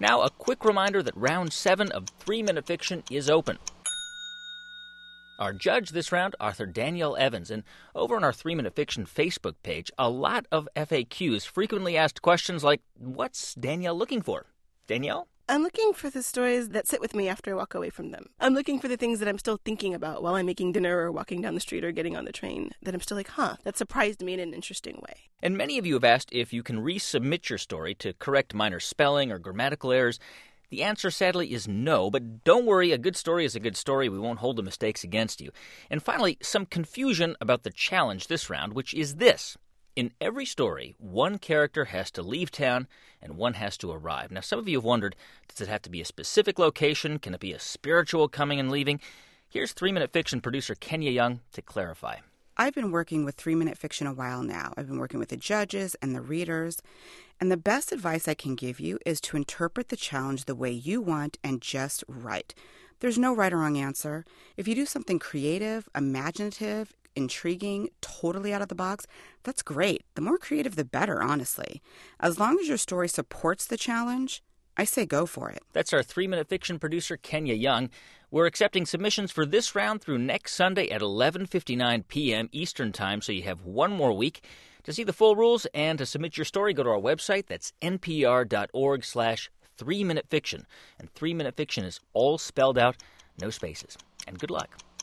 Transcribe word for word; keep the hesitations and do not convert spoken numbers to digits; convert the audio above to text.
Now, a quick reminder that round seven of three minute Fiction is open. Our judge this round, Author Danielle Evans, and over on our three minute Fiction Facebook page, a lot of F A Qs, frequently asked questions like, what's Danielle looking for? Danielle? I'm looking for the stories that sit with me after I walk away from them. I'm looking for the things that I'm still thinking about while I'm making dinner or walking down the street or getting on the train, that I'm still like, huh, that surprised me in an interesting way. And many of you have asked if you can resubmit your story to correct minor spelling or grammatical errors. The answer, sadly, is no, but don't worry, a good story is a good story. We won't hold the mistakes against you. And finally, some confusion about the challenge this round, which is this. In every story, one character has to leave town and one has to arrive. Now, some of you have wondered, does it have to be a specific location? Can it be a spiritual coming and leaving? Here's three minute Fiction producer Kenya Young to clarify. I've been working with three minute Fiction a while now. I've been working with the judges and the readers. And the best advice I can give you is to interpret the challenge the way you want and just write. There's no right or wrong answer. If you do something creative, imaginative, intriguing, totally out of the box, that's great. The more creative, the better, honestly. As long as your story supports the challenge, I say go for it. That's our three minute Fiction producer, Kenya Young. We're accepting submissions for this round through next Sunday at eleven fifty-nine p.m. Eastern Time, so you have one more week. To see the full rules and to submit your story, go to our website. That's npr.org slash three minute Fiction. And three minute Fiction is all spelled out, no spaces. And good luck.